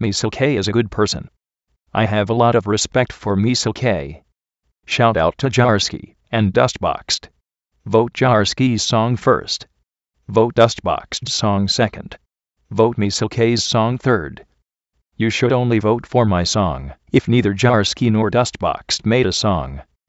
Misoke is a good person. I have a lot of respect for Misoke. Shout out to Jarsky and Dustboxed. Vote Jarsky's song first. Vote Dustboxed's song second. Vote Misoke's song third. You should only vote for my song if neither Jarsky nor Dustboxed made a song.